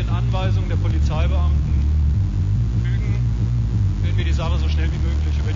den Anweisungen der Polizeibeamten fügen, werden wir die Sache so schnell wie möglich über